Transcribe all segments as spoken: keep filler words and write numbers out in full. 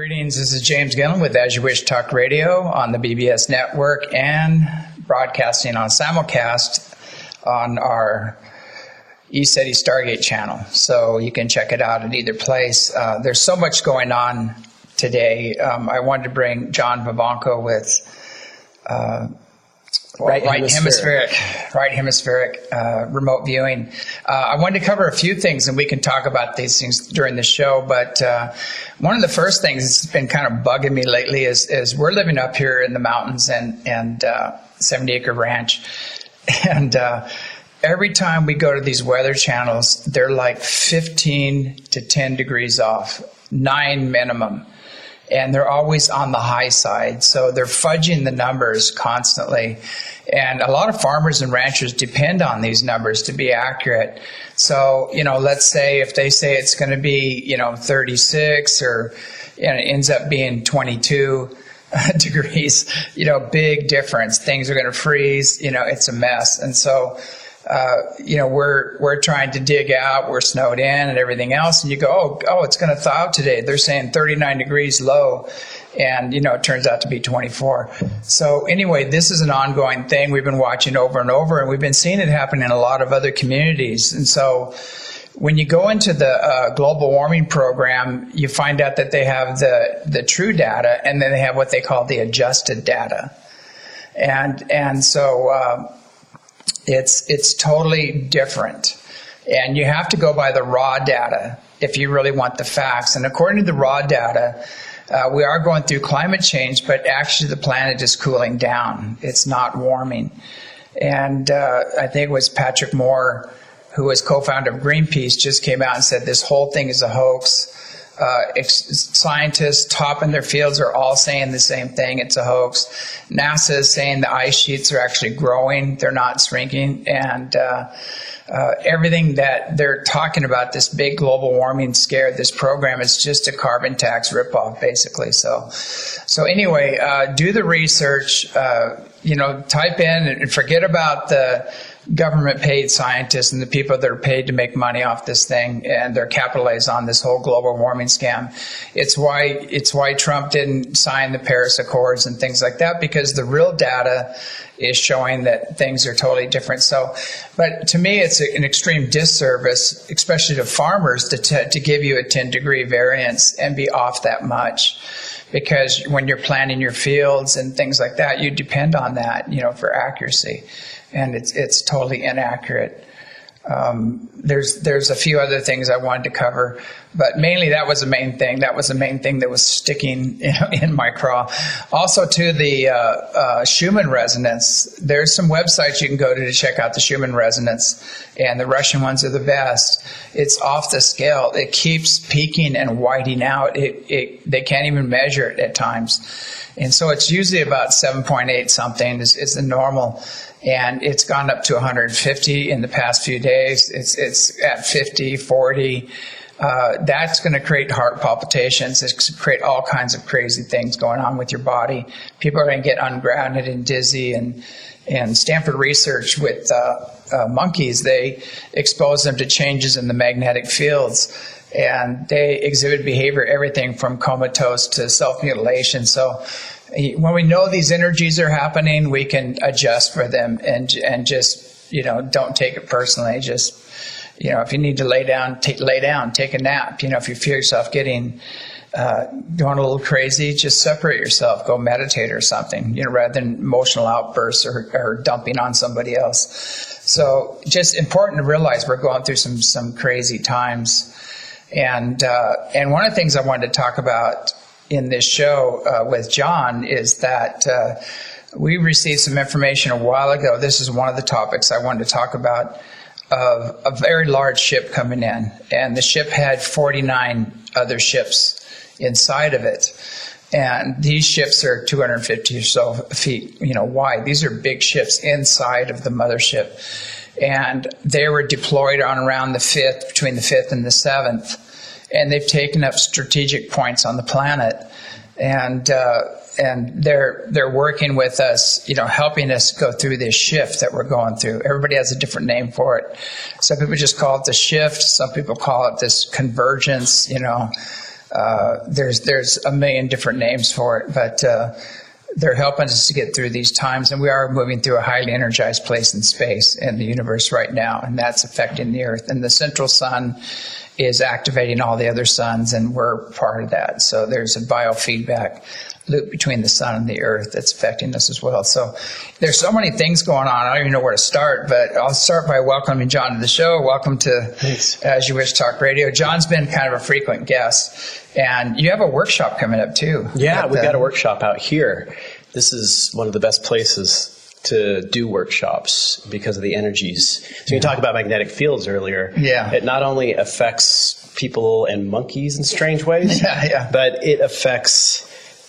Greetings, this is James Gillen with As You Wish Talk Radio on the B B S network and broadcasting on simulcast on our ECETI Stargate channel. So you can check it out at either place. Uh, there's so much going on today. Um, I wanted to bring John Vivanco with uh, Right, right hemispheric. hemispheric, right hemispheric uh, remote viewing. Uh, I wanted to cover a few things, and we can talk about these things during the show. But uh, one of the first things that's been kind of bugging me lately is, is we're living up here in the mountains and and uh, seventy acre ranch, and uh, every time we go to these weather channels, they're like fifteen to ten degrees off, nine minimum. And they're always on the high side. So they're fudging the numbers constantly. And a lot of farmers and ranchers depend on these numbers to be accurate. So, you know, let's say if they say it's going to be, you know, thirty-six or you know, it ends up being twenty-two degrees, you know, big difference. Things are going to freeze. You know, it's a mess. And so, Uh, you know, we're we're trying to dig out, we're snowed in and everything else, and you go, oh, oh, it's going to thaw out today. They're saying thirty-nine degrees low, and, you know, it turns out to be twenty-four. So anyway, this is an ongoing thing we've been watching over and over, and we've been seeing it happen in a lot of other communities. And so when you go into the uh, global warming program, you find out that they have the, the true data, and then they have what they call the adjusted data. And, and so... Uh, It's it's totally different, and you have to go by the raw data if you really want the facts. And according to the raw data, uh, we are going through climate change, but actually the planet is cooling down. It's not warming. And uh, I think it was Patrick Moore, who was co-founder of Greenpeace, just came out and said this whole thing is a hoax. Uh, ex- scientists top in their fields are all saying the same thing. It's a hoax. NASA is saying the ice sheets are actually growing. They're not shrinking. And uh, uh, everything that they're talking about, this big global warming scare, this program is just a carbon tax ripoff, basically. So, so anyway, uh, do the research. Uh, you know, type in and forget about the government-paid scientists and the people that are paid to make money off this thing, and they're capitalized on this whole global warming scam. It's why it's why Trump didn't sign the Paris Accords and things like that, because the real data is showing that things are totally different. So, but to me, it's an extreme disservice, especially to farmers, to t- to give you a ten degree variance and be off that much. Because when you're planting your fields and things like that, you depend on that, you know, for accuracy. And it's it's totally inaccurate. Um, there's there's a few other things I wanted to cover, but mainly that was the main thing. That was the main thing that was sticking you know, in my craw. Also, to the uh, uh, Schumann resonance, there's some websites you can go to to check out the Schumann resonance, and the Russian ones are the best. It's off the scale. It keeps peaking and widening out. It, it they can't even measure it at times, and so it's usually about seven point eight something is, is the normal. And it's gone up to one hundred fifty in the past few days. It's it's at fifty, forty. Uh, that's going to create heart palpitations. It's going to create all kinds of crazy things going on with your body. People are going to get ungrounded and dizzy. And and Stanford research with uh, uh, monkeys, they expose them to changes in the magnetic fields. And they exhibit behavior, everything from comatose to self-mutilation. So when we know these energies are happening, we can adjust for them and and just, you know, don't take it personally. Just, you know, if you need to lay down, take, lay down, take a nap. You know, if you feel yourself getting, uh, going a little crazy, just separate yourself, go meditate or something, you know, rather than emotional outbursts or, or dumping on somebody else. So just important to realize we're going through some, some crazy times. And, uh, and one of the things I wanted to talk about in this show uh, with John is that uh, we received some information a while ago. This is one of the topics I wanted to talk about, of a very large ship coming in. And the ship had forty-nine other ships inside of it. And these ships are two hundred fifty or so feet, you know, wide. These are big ships inside of the mothership. And they were deployed on around the fifth, between the fifth and the seventh. And they've taken up strategic points on the planet, and uh, and they're they're working with us, you know, helping us go through this shift that we're going through. Everybody has a different name for it. Some people just call it the shift. Some people call it this convergence, you know. uh, there's there's a million different names for it, but uh, they're helping us to get through these times, and we are moving through a highly energized place in space in the universe right now, and that's affecting the Earth. And the central sun is activating all the other suns, and we're part of that. So there's a biofeedback loop between the sun and the Earth that's affecting us as well. So there's so many things going on. I don't even know where to start, but I'll start by welcoming John to the show. Welcome to Thanks. As You Wish Talk Radio. John's been kind of a frequent guest, and you have a workshop coming up too. Yeah, we've the, got a workshop out here. This is one of the best places to do workshops because of the energies. So you talked about magnetic fields earlier. Yeah. It not only affects people and monkeys in strange ways, yeah, yeah. but it affects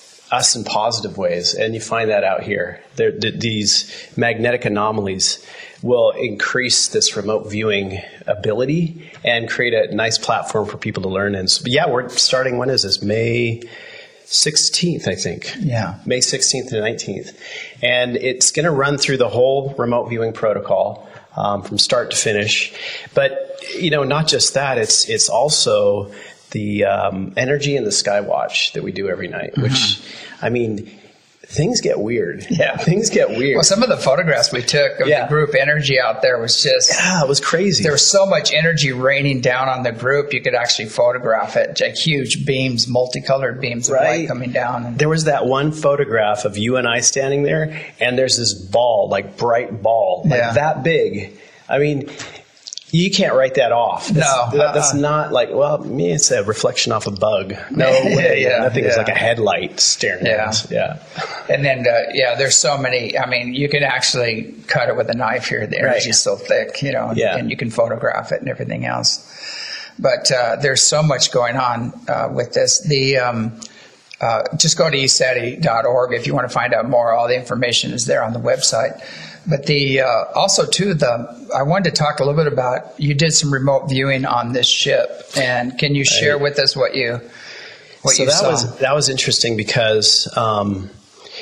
us in positive ways, and you find that out here. There, th- these magnetic anomalies will increase this remote viewing ability and create a nice platform for people to learn in. So, yeah, we're starting, when is this? May sixteenth, I think. Yeah. May sixteenth to nineteenth. And it's going to run through the whole remote viewing protocol um, from start to finish. But, you know, not just that, it's it's also the um, energy in the Skywatch that we do every night, which, mm-hmm. I mean, things get weird. Yeah. Things get weird. Well, some of the photographs we took of yeah. the group energy out there was just... Yeah, it was crazy. There was so much energy raining down on the group, you could actually photograph it. Like huge beams, multicolored beams of right. light coming down. And, there was that one photograph of you and I standing there, and there's this ball, like bright ball, like yeah. that big. I mean... You can't write that off. That's, no. That, that's uh-uh. not like, well, me, it's a reflection off a bug. No way. yeah, that thing yeah. is like a headlight staring yeah. at us. Yeah. And then, uh, yeah, there's so many. I mean, you can actually cut it with a knife here. The energy is so thick, you know, and, yeah. and you can photograph it and everything else. But uh, there's so much going on uh, with this. The um, uh, just go to e seti dot org if you want to find out more. All the information is there on the website. But the uh, also too the I wanted to talk a little bit about, you did some remote viewing on this ship, and can you share right. with us what you what so you that saw? was that was interesting because um,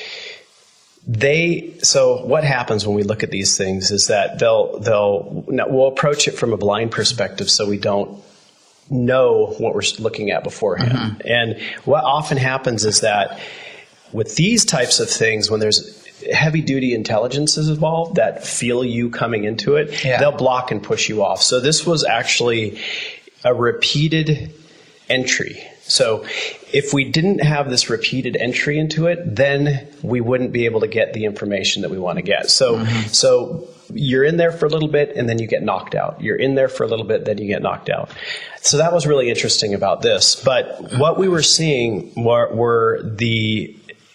they so what happens when we look at these things is that they'll they'll we'll approach it from a blind perspective, so we don't know what we're looking at beforehand. Mm-hmm. And what often happens is that with these types of things, when there's heavy duty intelligences involved that feel you coming into it, yeah. they'll block and push you off. So this was actually a repeated entry. So if we didn't have this repeated entry into it, then we wouldn't be able to get the information that we want to get. So, mm-hmm. so you're in there for a little bit and then you get knocked out. You're in there for a little bit, then you get knocked out. So that was really interesting about this. But what we were seeing were, were the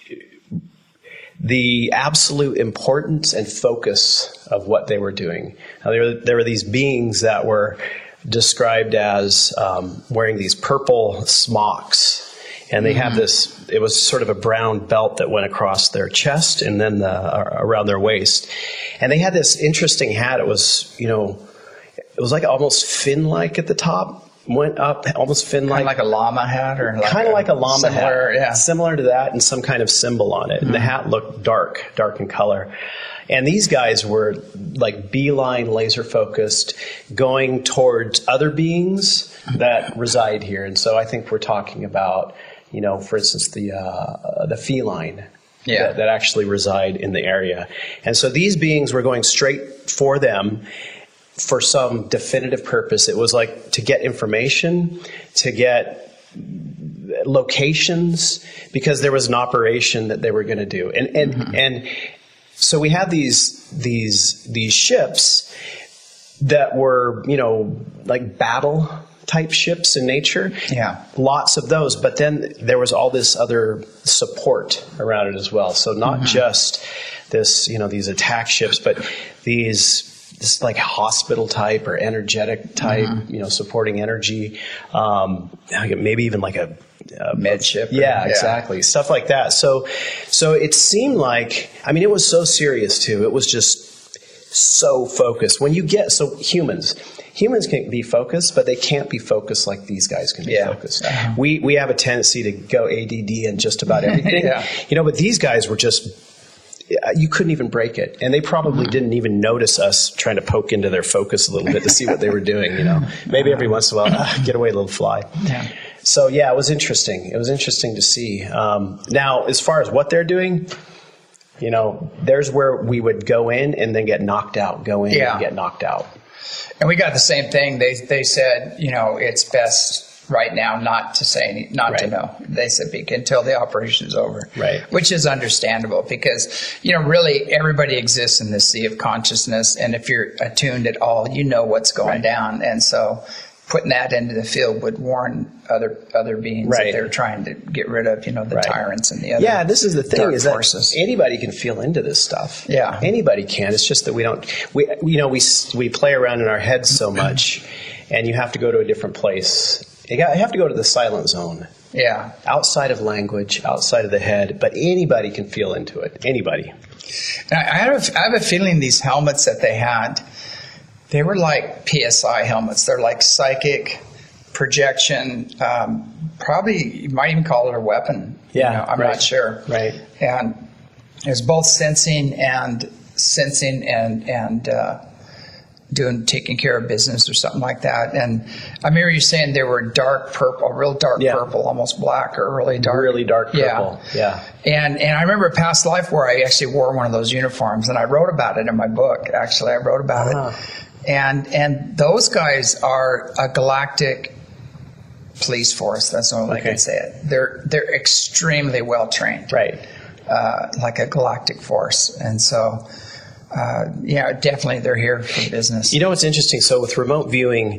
the absolute importance and focus of what they were doing. Now, there, were, there were these beings that were described as um, wearing these purple smocks, and they mm-hmm. had this, it was sort of a brown belt that went across their chest and then the, uh, around their waist. And they had this interesting hat. It was, you know, it was like almost fin-like at the top. Went up almost fin-like. Kind of like a llama hat? Or like kind of like a llama similar, hat. Yeah. Similar to that and some kind of symbol on it. Mm-hmm. And the hat looked dark, dark in color. And these guys were like beeline laser focused, going towards other beings that reside here. And so I think we're talking about, you know, for instance, the uh, the feline yeah. that, that actually reside in the area. And so these beings were going straight for them for some definitive purpose. It was like to get information, to get locations, because there was an operation that they were going to do. And and mm-hmm. and so we had these these these ships that were, you know, like battle type ships in nature. Yeah. Lots of those, but then there was all this other support around it as well. So not mm-hmm. just this, you know, these attack ships, but these this like hospital type or energetic type, mm-hmm. you know, supporting energy, um, maybe even like a, a med ship. Yeah, yeah, exactly. Stuff like that. So, so it seemed like, I mean, it was so serious too. It was just so focused. When you get, so humans, humans can be focused, but they can't be focused like these guys can be yeah. focused. Uh-huh. We, we have a tendency to go A D D in just about everything, yeah. you know, but these guys were just, you couldn't even break it. And they probably mm-hmm. didn't even notice us trying to poke into their focus a little bit to see what they were doing, you know. Maybe every once in a while, ah, get away, little fly. Yeah. So yeah, it was interesting. It was interesting to see. Um, now, as far as what they're doing, you know, there's where we would go in and then get knocked out, go in Yeah. and get knocked out. And we got the same thing. They they said, you know, it's best right now not to say any, not Right. to know. They said be- until the operation's over. Right. Which is understandable because, you know, really everybody exists in this sea of consciousness. And if you're attuned at all, you know what's going Right. down. And so putting that into the field would warn other other beings Right. that they're trying to get rid of, you know, the Right. tyrants and the other Yeah, this is the thing dark is that forces. anybody can feel into this stuff. Yeah. Anybody can. It's just that we don't, we, you know, we, we play around in our heads so much and you have to go to a different place. You got, you have to go to the silent zone. Yeah. Outside of language, outside of the head, but anybody can feel into it. Anybody. And I I have, a, I have a feeling these helmets that they had, they were like P S I helmets. They're like psychic projection. Um, probably you might even call it a weapon. Yeah, you know, I'm right. not sure. Right. And it was both sensing and sensing and and uh, doing taking care of business or something like that. And I remember you saying they were dark purple, real dark Yeah. purple, almost black or really dark. Really dark Yeah. purple. Yeah. And and I remember a past life where I actually wore one of those uniforms, and I wrote about it in my book. Actually, I wrote about Ah. it. And and those guys are a galactic police force. That's the only way I Okay. can say it. They're they're extremely well trained, Right. uh, like a galactic force. And so, uh, yeah, definitely they're here for business. You know what's interesting? So with remote viewing,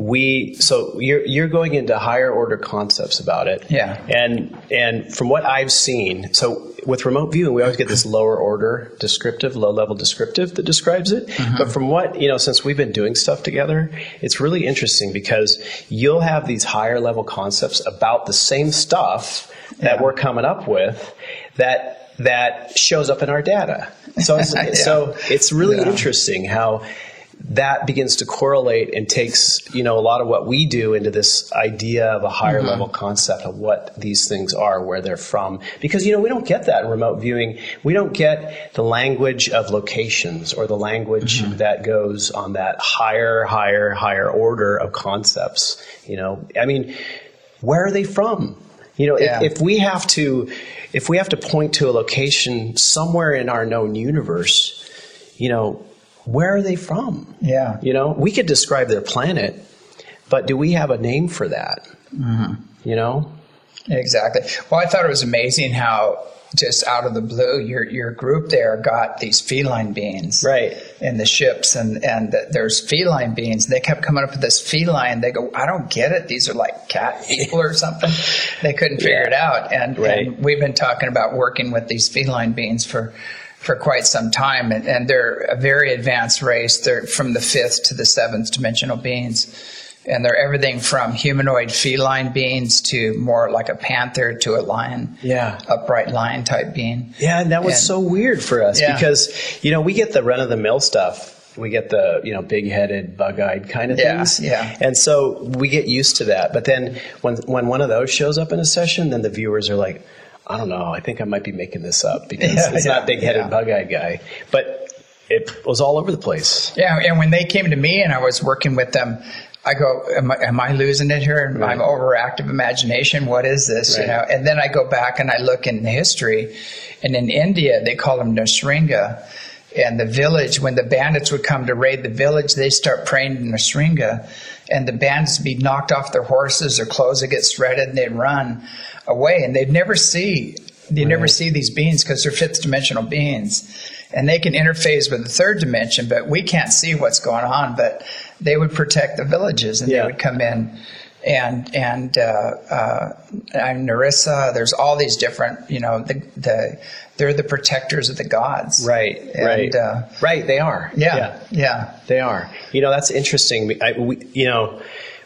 we so you're you're going into higher order concepts about it. Yeah. And and from what I've seen, so with remote viewing, we always get this lower order descriptive, low level descriptive that describes it. Mm-hmm. But from what you know, since we've been doing stuff together, it's really interesting because you'll have these higher level concepts about the same stuff that Yeah. we're coming up with that that shows up in our data. So it's, Yeah. so it's really Yeah. interesting how that begins to correlate and takes, you know, a lot of what we do into this idea of a higher Mm-hmm. level concept of what these things are, where they're from. Because, you know, we don't get that in remote viewing. We don't get the language of locations or the language Mm-hmm. that goes on that higher, higher, higher order of concepts. You know, I mean, where are they from? You know, Yeah. if, if we have to, if we have to point to a location somewhere in our known universe, you know, where are they from? Yeah. You know, we could describe their planet, but do we have a name for that? Mm-hmm. You know? Exactly. Well, I thought it was amazing how just out of the blue, your your group there got these feline beings, Right. in the ships, and and th- there's feline beings. They kept coming up with this feline. They go, I don't get it. These are like cat people or something. They couldn't figure Yeah. it out, and, Right. and we've been talking about working with these feline beings for. for quite some time, and, and they're a very advanced race. They're from the fifth to the seventh dimensional beings, and they're everything from humanoid feline beings to more like a panther to a lion, Yeah. upright lion type being. Yeah, and that was And- so weird for us Yeah. because, you know, we get the run of the mill stuff. We get the, you know, big-headed, bug-eyed kind of Yeah, things. yeah. And so we get used to that. But then when when one of those shows up in a session, then the viewers are like, I don't know, I think I might be making this up because Yeah, it's yeah, not big-headed, yeah. bug-eyed guy. But it was all over the place. Yeah, and when they came to me and I was working with them, I go, am I, am I losing it here? Am I Right. overactive imagination? What is this? Right. You know, and then I go back and I look in history, and in India they call them Nasringa, and the village, when the bandits would come to raid the village, they start praying to Nasringa, and the bandits would be knocked off their horses, their clothes would get shredded, and they'd run away, and they'd never see they Right. never see these beings because they're fifth dimensional beings, and they can interface with the third dimension, but we can't see what's going on. But they would protect the villages, and Yeah. they would come in, and and uh, uh, I'm Narissa. There's all these different, you know, the the they're the protectors of the gods, Right, And, right. Uh, right, they are. yeah, yeah, They are. You know, that's interesting. I, we, you know,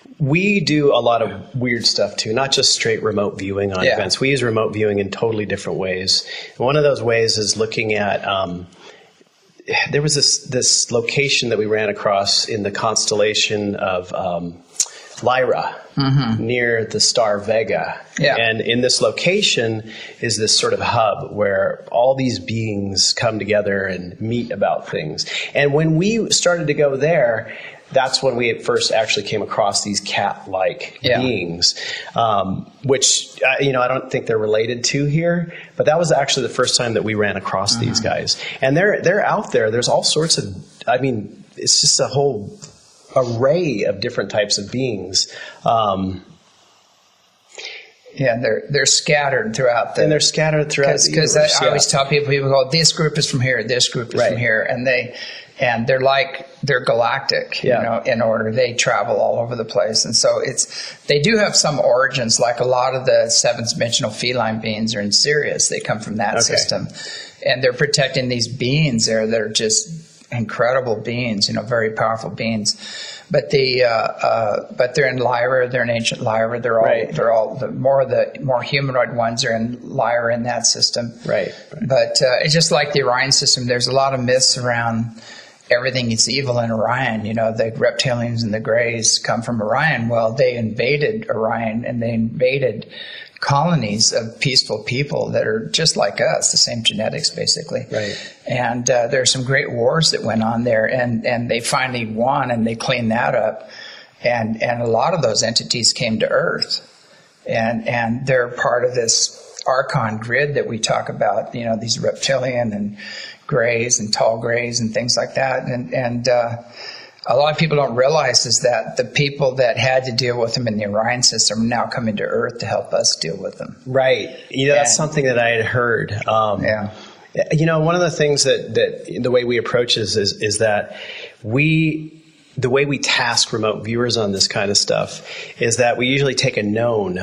we do a lot of weird stuff too, not just straight remote viewing on Yeah. events. We use remote viewing in totally different ways. And one of those ways is looking at, um, there was this, this location that we ran across in the constellation of um, Lyra, near the star Vega. Yeah. And in this location is this sort of hub where all these beings come together and meet about things. And when we started to go there, that's when we at first actually came across these cat-like Yeah. beings, um, which, uh, you know, I don't think they're related to here, but that was actually the first time that we ran across mm-hmm. these guys. And they're, they're out there. There's all sorts of, I mean, it's just a whole array of different types of beings. Um, Yeah, they're they're scattered throughout the. And they're scattered throughout the Because I, I always tell people, people go, this group is from here, this group is right. from here, and they, and they're like they're galactic, yeah. you know, in order they travel all over the place, and so it's they do have some origins. Like a lot of the seventh dimensional feline beings are in Sirius; they come from that okay. system, and they're protecting these beings there that are just incredible beings, you know, very powerful beings. But the uh, uh, but they're in Lyra. They're in ancient Lyra. They're all right. they're all the more the more humanoid ones are in Lyra in that system. Right. right. But uh, it's just like the Orion system. There's a lot of myths around everything that's evil in Orion. You know, the reptilians and the Greys come from Orion. Well, they invaded Orion and they invaded colonies of peaceful people that are just like us, the same genetics basically. Right. And uh, there are some great wars that went on there, and, and they finally won, and they cleaned that up. And and a lot of those entities came to Earth, and and they're part of this Archon grid that we talk about. You know, these reptilian and Greys and tall Greys and things like that. And and uh, a lot of people don't realize is that the people that had to deal with them in the Orion system are now coming to Earth to help us deal with them. Right. You know, that's and, something that I had heard. Um, yeah. You know, one of the things that, that the way we approach this is, is that we, the way we task remote viewers on this kind of stuff is that we usually take a known.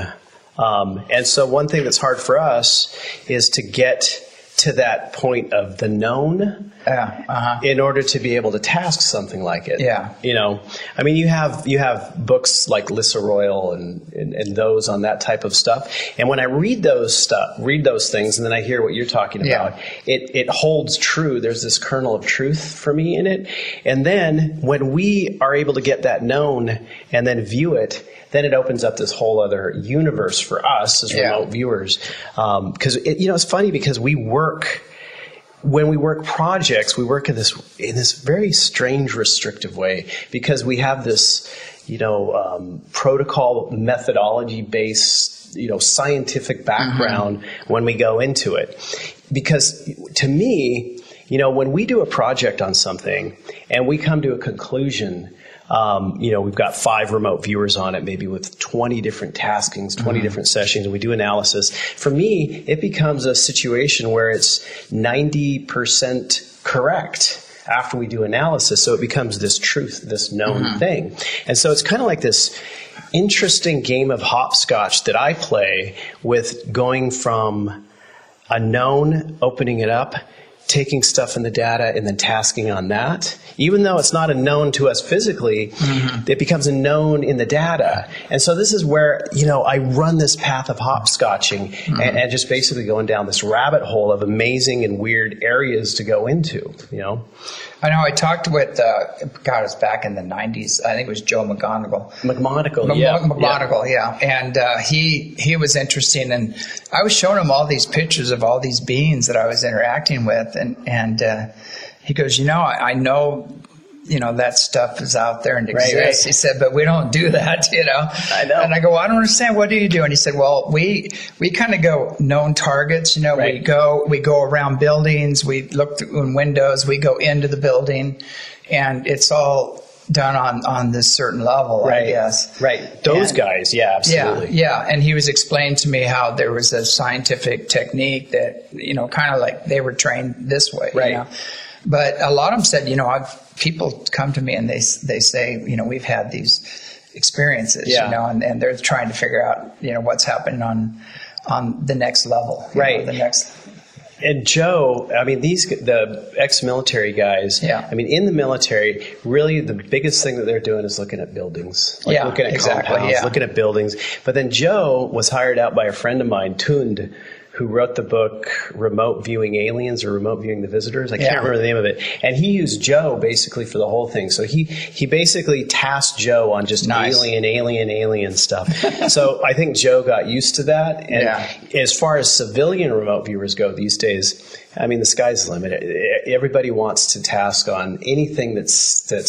Um, and so one thing that's hard for us is to get to that point of the known yeah, uh-huh. in order to be able to task something like it. Yeah. You know, I mean, you have you have books like Lissa Royal and, and, and those on that type of stuff. And when I read those stuff, read those things, and then I hear what you're talking about, yeah. it, it holds true. There's this kernel of truth for me in it. And then when we are able to get that known and then view it, then it opens up this whole other universe for us as yeah. remote viewers. Because, um, you know, it's funny because we work, when we work projects, we work in this in this very strange, restrictive way because we have this, you know, um, protocol methodology-based, you know, scientific background mm-hmm. when we go into it. Because to me, you know, when we do a project on something and we come to a conclusion, Um, you know, we've got five remote viewers on it, maybe with twenty different taskings, twenty mm-hmm. different sessions, and we do analysis. For me, it becomes a situation where it's ninety percent correct after we do analysis. So it becomes this truth, this known mm-hmm. thing. And so it's kind of like this interesting game of hopscotch that I play with going from a known, opening it up, taking stuff in the data and then tasking on that. Even though it's not a known to us physically, mm-hmm. it becomes a known in the data. And so this is where, you know, I run this path of hopscotching mm-hmm. and, and just basically going down this rabbit hole of amazing and weird areas to go into, you know. I know I talked with, uh, God, it was back in the nineties. I think it was Joe McGonigal. McMonagle, M- yeah. McGonigal, yeah. yeah. And uh, he he was interesting. And I was showing him all these pictures of all these beings that I was interacting with. And, and uh, he goes, you know, I, I know, you know, that stuff is out there and exists. Right, right. He said, but we don't do that, you know. I know. And I go, well, I don't understand. What do you do? And he said, well, we we kind of go known targets. You know, right. we go we go around buildings. We look through in windows. We go into the building, and it's all done on, on this certain level, right. I guess. Right. Those and, guys, yeah, absolutely. Yeah, yeah. And he was explaining to me how there was a scientific technique that, you know, kind of like they were trained this way. Right. You know? But a lot of them said, you know, I've people come to me and they they say, you know, we've had these experiences, yeah. you know, and, and they're trying to figure out, you know, what's happening on on the next level, right? Know, the next. And Joe, I mean, these the ex-military guys. Yeah. I mean, in the military, really the biggest thing that they're doing is looking at buildings, like yeah, looking at exactly, compounds, yeah. looking at buildings. But then Joe was hired out by a friend of mine, Tund, who wrote the book Remote Viewing Aliens or Remote Viewing the Visitors. I can't yeah. remember the name of it. And he used Joe basically for the whole thing. So he, he basically tasked Joe on just nice. alien, alien, alien stuff. So I think Joe got used to that. And yeah. as far as civilian remote viewers go these days, I mean, the sky's the limit. Everybody wants to task on anything that's that's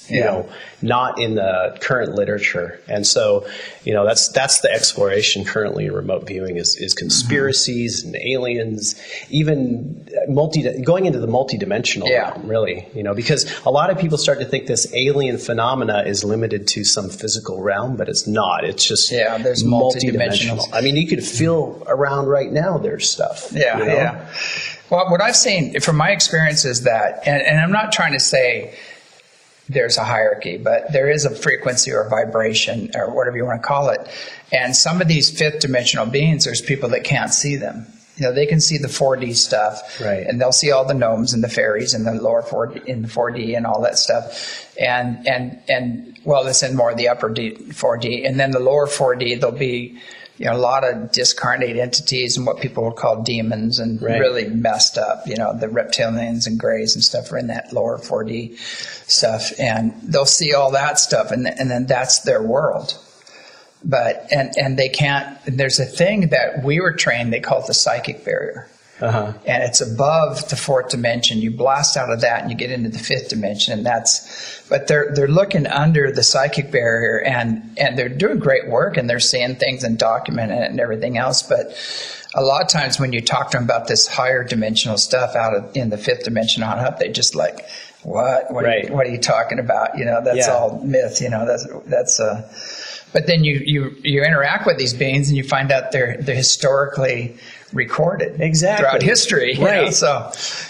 you Yeah. know, not in the current literature. And so, you know, that's that's the exploration currently in remote viewing is, is conspiracies mm-hmm. and aliens, even multi going into the multidimensional Yeah. realm, really, you know, because a lot of people start to think this alien phenomena is limited to some physical realm, but it's not. It's just Yeah, there's multidimensional. multidimensional. I mean, you could feel around right now there's stuff. Yeah, you know? yeah. Well, what I've seen from my experience is that, and, and I'm not trying to say there's a hierarchy, but there is a frequency or vibration or whatever you want to call it. And some of these fifth dimensional beings, there's people that can't see them. You know, they can see the four D stuff, right. and they'll see all the gnomes and the fairies and the lower four D, in the four D and all that stuff. And and and well, it's in more of the upper D, four D, and then the lower four D, there'll be, you know, a lot of discarnate entities and what people would call demons and right. really messed up. You know, the reptilians and greys and stuff are in that lower four D stuff, and they'll see all that stuff, and and then that's their world. But and and they can't. There's a thing that we were trained. They call it the psychic barrier, uh-huh. and it's above the fourth dimension. You blast out of that, and you get into the fifth dimension. And that's. But they're they're looking under the psychic barrier, and and they're doing great work, and they're seeing things and documenting it and everything else. But a lot of times when you talk to them about this higher dimensional stuff out of in the fifth dimension on up, they just like, what? What, right. are, you, what are you talking about? You know, that's yeah. all myth. You know, that's that's uh But then you, you, you interact with these beings and you find out they're they're historically recorded exactly throughout history. Right. You know? So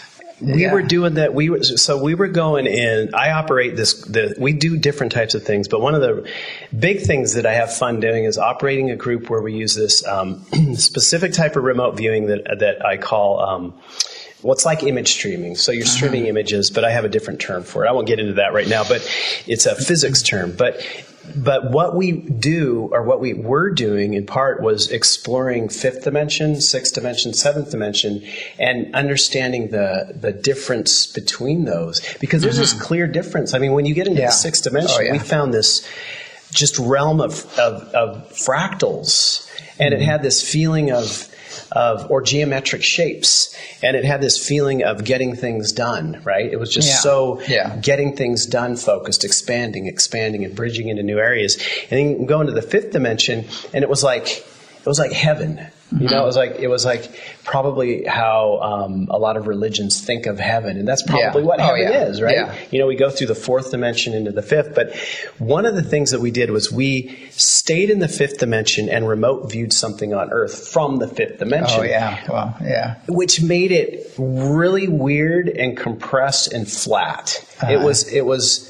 we yeah. were doing that. We were so we were going in. I operate this. The, we do different types of things, but one of the big things that I have fun doing is operating a group where we use this um, specific type of remote viewing that that I call. Um, Well, it's like image streaming. So you're streaming uh-huh. images, but I have a different term for it. I won't get into that right now, but it's a physics term. But but what we do, or what we were doing in part, was exploring fifth dimension, sixth dimension, seventh dimension, and understanding the the difference between those. Because there's uh-huh. this clear difference. I mean, when you get into yeah. the sixth dimension, oh, yeah. we found this just realm of, of, of fractals. And mm-hmm. it had this feeling of... Of, or geometric shapes, and it had this feeling of getting things done, right? It was just yeah. so yeah. getting things done focused, expanding, expanding, and bridging into new areas. And then go into the fifth dimension, and it was like it was like heaven. You know, it was like it was like probably how um, a lot of religions think of heaven, and that's probably yeah. what oh, heaven yeah. is, right? Yeah. You know, we go through the fourth dimension into the fifth, but one of the things that we did was we stayed in the fifth dimension and remote viewed something on Earth from the fifth dimension. Oh yeah, well, yeah, which made it really weird and compressed and flat. Uh-huh. It was it was.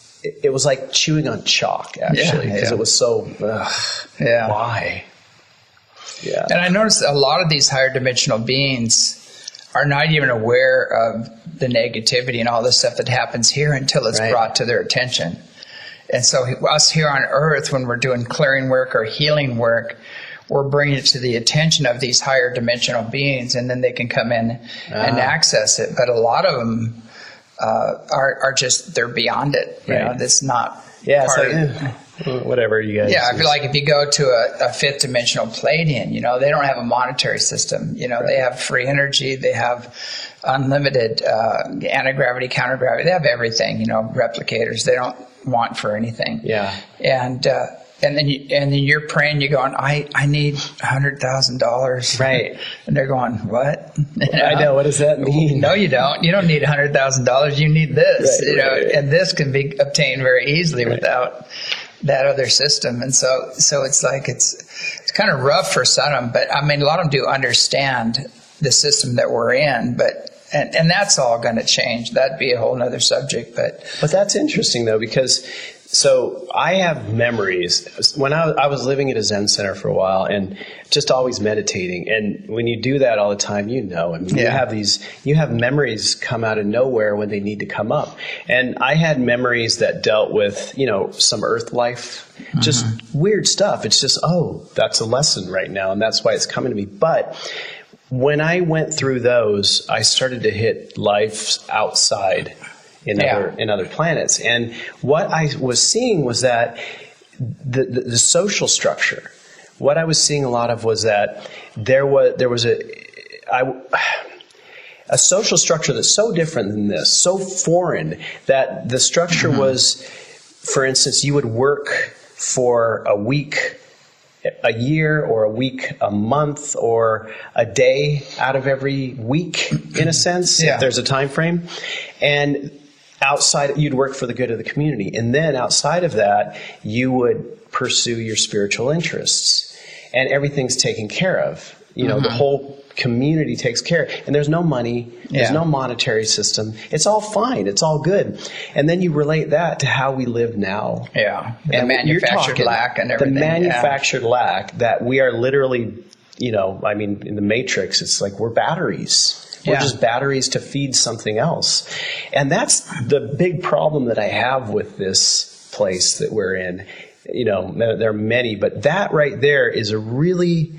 It was like chewing on chalk, actually, because yeah, yeah. it was so. Ugh, yeah. Why? Yeah. And I noticed a lot of these higher dimensional beings are not even aware of the negativity and all the stuff that happens here until it's right. brought to their attention. And so us here on Earth, when we're doing clearing work or healing work, we're bringing it to the attention of these higher dimensional beings, and then they can come in uh-huh. and access it. But a lot of them uh, are, are just, they're beyond it. You right. know, that's not yeah, part so, of it. Whatever you guys. Yeah, I feel like if you go to a, a fifth dimensional Pleiadian, you know, they don't have a monetary system. You know, right. they have free energy, they have unlimited uh, anti-gravity, counter-gravity. They have everything. You know, replicators. They don't want for anything. Yeah. And uh, and then you, and then you're praying. You're going, I I need a hundred thousand dollars. Right. And they're going, what? You know? I know. What does that mean? No, you don't. You don't need a hundred thousand dollars. You need this. Right, you know, right, right. and this can be obtained very easily right. without that other system. And so, so it's like, it's, it's kind of rough for some of them, but I mean, a lot of them do understand the system that we're in, but, and, and that's all going to change. That'd be a whole nother subject, but. But that's interesting though, because so I have memories. When I, I was living at a Zen center for a while and just always meditating. And when you do that all the time, you know, I mean, yeah. you have these, you have memories come out of nowhere when they need to come up. And I had memories that dealt with, you know, some earth life, mm-hmm. just weird stuff. It's just, oh, that's a lesson right now. And that's why it's coming to me. But when I went through those, I started to hit life outside in yeah. other in other planets. And what I was seeing was that the, the the social structure, what I was seeing a lot of was that there was there was a I a social structure that's so different than this, so foreign, that the structure mm-hmm. was, for instance, you would work for a week, a year, or a week, a month, or a day out of every week, in a sense, yeah. if there's a time frame. And outside, you'd work for the good of the community. And then outside of that, you would pursue your spiritual interests. And everything's taken care of. You know, mm-hmm. the whole community takes care. And there's no money. There's yeah. no monetary system. It's all fine. It's all good. And then you relate that to how we live now. Yeah. The and manufactured talking, lack and everything. The manufactured yeah. lack that we are literally, you know, I mean, in the Matrix, it's like we're batteries. We're yeah. just batteries to feed something else. And that's the big problem that I have with this place that we're in. You know, there are many, but that right there is a really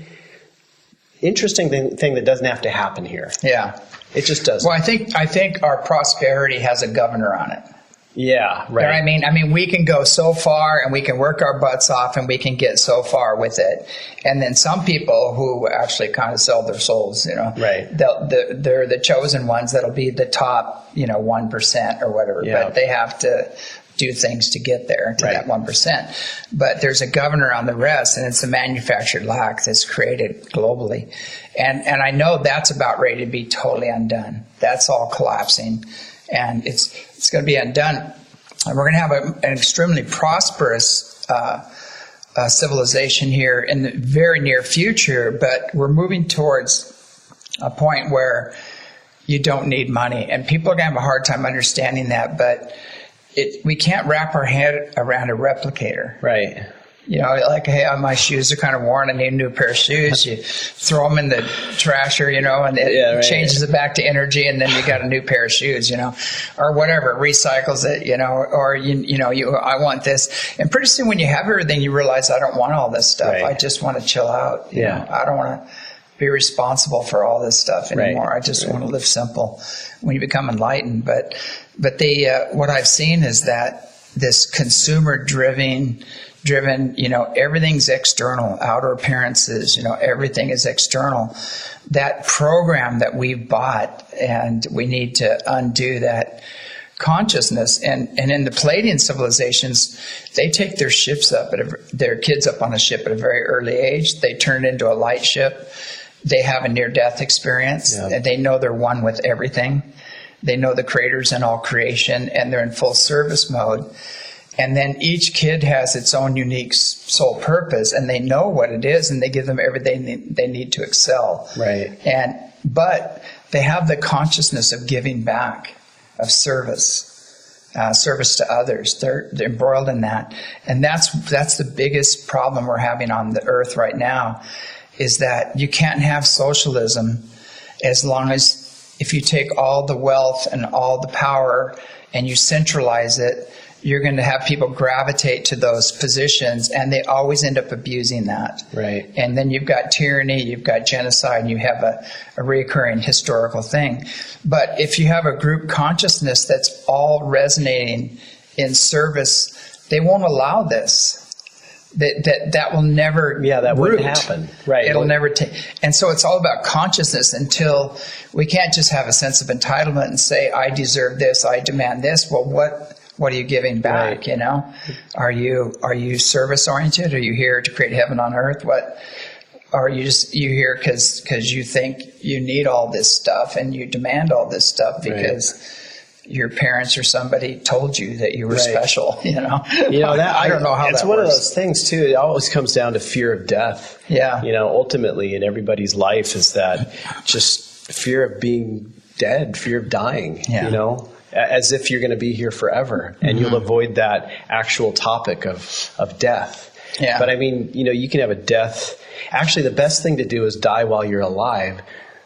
interesting thing, thing that doesn't have to happen here. Yeah. It just doesn't. Well, I think I think our prosperity has a governor on it. Yeah, right. You know what I mean? I mean, we can go so far and we can work our butts off and we can get so far with it. And then some people who actually kind of sell their souls, you know, right. they'll, they're, they're the chosen ones that'll be the top, you know, one percent or whatever. Yeah. But they have to do things to get there to right. that one percent. But there's a governor on the rest, and it's the manufactured lack that's created globally. And and I know that's about ready to be totally undone. That's all collapsing. And it's it's going to be undone. And we're going to have a, an extremely prosperous uh, uh, civilization here in the very near future, but we're moving towards a point where you don't need money. And people are going to have a hard time understanding that, but It, we can't wrap our head around a replicator. Right. You know, like, hey, my shoes are kind of worn. I need a new pair of shoes. You throw them in the trasher, you know, and it yeah, right. changes it back to energy, and then you got a new pair of shoes, you know, or whatever, recycles it, you know, or, you, you know, you, I want this. And pretty soon when you have everything, you realize I don't want all this stuff. Right. I just want to chill out. You yeah. know? I don't want to be responsible for all this stuff anymore. Right. I just right. want to live simple when you become enlightened. But, but the, uh, what I've seen is that this consumer driven, driven, you know, everything's external, outer appearances, you know, everything is external. That program that we bought, and we need to undo that consciousness. And, and in the Palladian civilizations, they take their ships up, at a, their kids up on a ship at a very early age. They turn it into a light ship. They have a near-death experience. Yeah. And they know they're one with everything. They know the creator's in all creation, and they're in full service mode. And then each kid has its own unique soul purpose, and they know what it is, and they give them everything they need to excel. Right. And but they have the consciousness of giving back, of service, uh, service to others. They're they're embroiled in that, and that's that's the biggest problem we're having on the earth right now, is that you can't have socialism as long as if you take all the wealth and all the power and you centralize it. You're going to have people gravitate to those positions, and they always end up abusing that. Right. And then you've got tyranny, you've got genocide, and you have a, a recurring historical thing. But if you have a group consciousness that's all resonating in service, they won't allow this. That that that will never yeah that root. wouldn't happen. Right. It'll never take. And so it's all about consciousness until we can't just have a sense of entitlement and say, I deserve this, I demand this. Well, what What are you giving back? Right. You know, are you are you service oriented? Are you here to create heaven on earth? What are you just you here because because you think you need all this stuff and you demand all this stuff because right. your parents or somebody told you that you were right. special? You know, you know that I, I don't know how it's that one works. of those things too. It always comes down to fear of death. Yeah, you know, ultimately in everybody's life is that just fear of being dead, fear of dying. Yeah. You know. As if you're going to be here forever, and mm-hmm. you'll avoid that actual topic of, of death. Yeah. But I mean, you know, you can have a death. Actually, the best thing to do is die while you're alive.